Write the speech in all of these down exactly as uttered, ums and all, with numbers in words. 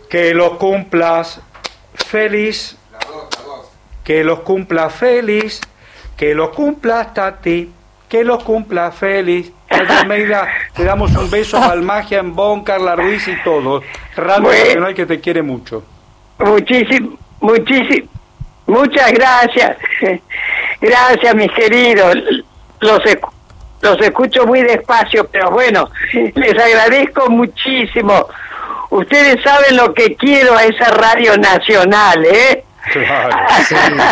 Que los cumplas feliz. Que los cumplas feliz. Que los cumplas, Tati. Que los cumplas feliz. Almeida, te damos un beso, Balmagia, en Bon, Carla Ruiz y todos. Radio Bueno. Nacional, que te quiere mucho. Muchísimo, muchísimo, muchas gracias. Gracias, mis queridos. Los, escu- los escucho muy despacio, pero bueno, les agradezco muchísimo. Ustedes saben lo que quiero a esa radio nacional, ¿eh? Claro, sí,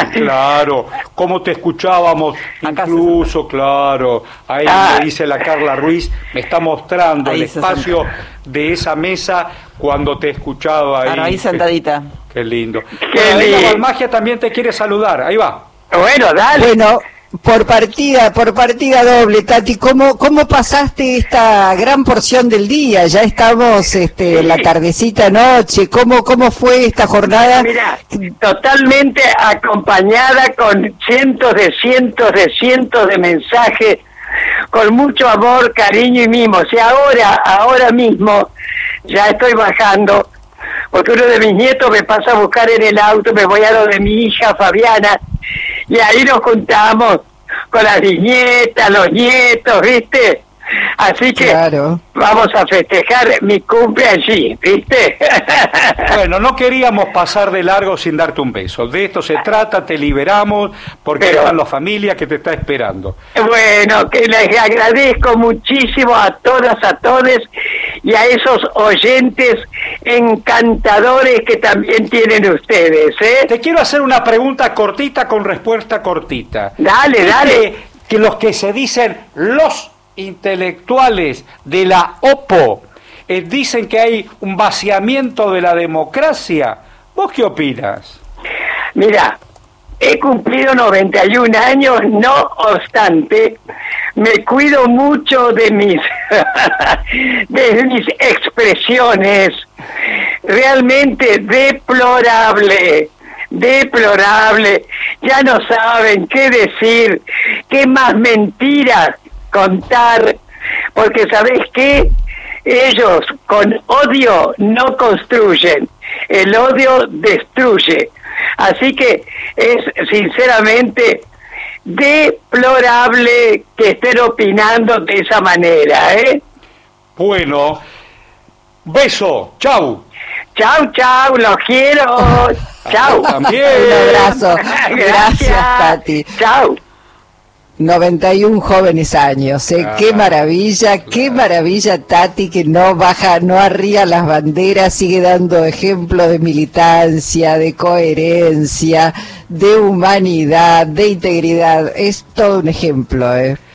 claro. Como te escuchábamos, incluso, claro. Ahí Ah. me dice la Carla Ruiz, me está mostrando Ahí el se espacio senta. de esa mesa cuando te escuchaba ahí. Claro, ahí sentadita. Qué lindo. Qué Bueno, ahí la lindo. Balmagia también te quiere saludar. Ahí va. Bueno, dale. Bueno, por partida, por partida doble, Tati, ¿cómo, cómo pasaste esta gran porción del día? Ya estamos este, en la tardecita noche. ¿Cómo, cómo fue esta jornada? Mira, totalmente acompañada con cientos de cientos de cientos de mensajes, con mucho amor, cariño y mimos. Y ahora, ahora mismo, ya estoy bajando, porque uno de mis nietos me pasa a buscar en el auto, me voy a lo de mi hija Fabiana, y ahí nos juntamos con las bisnietas, los nietos, ¿viste? Así que Claro. vamos a festejar mi cumple allí, ¿viste? Bueno, no queríamos pasar de largo sin darte un beso. De esto se trata, te liberamos, porque Pero- están las familias que te está esperando. Bueno, que les agradezco muchísimo a todas, a todos y a esos oyentes encantadores que también tienen ustedes, ¿eh? Te quiero hacer una pregunta cortita con respuesta cortita. Dale, ¿Viste dale. que los que se dicen los intelectuales de la OPO eh, dicen que hay un vaciamiento de la democracia? ¿Vos qué opinas? Mira, he cumplido noventa y un años, no obstante, me cuido mucho de mis de mis expresiones. Realmente deplorable, deplorable. Ya no saben qué decir, qué más mentiras contar, porque ¿sabés qué? Ellos con odio no construyen, el odio destruye. Así que es sinceramente deplorable que estén opinando de esa manera, ¿eh? Bueno, beso, chau. Chau, chau, los quiero. Chau. También. Un abrazo. Gracias, Gracias, Tati. Chau. noventa y un jóvenes años, ¿eh? Claro, Qué maravilla, qué claro. maravilla, Tati, que no baja, no arría las banderas, sigue dando ejemplo de militancia, de coherencia, de humanidad, de integridad. Es todo un ejemplo, ¿eh?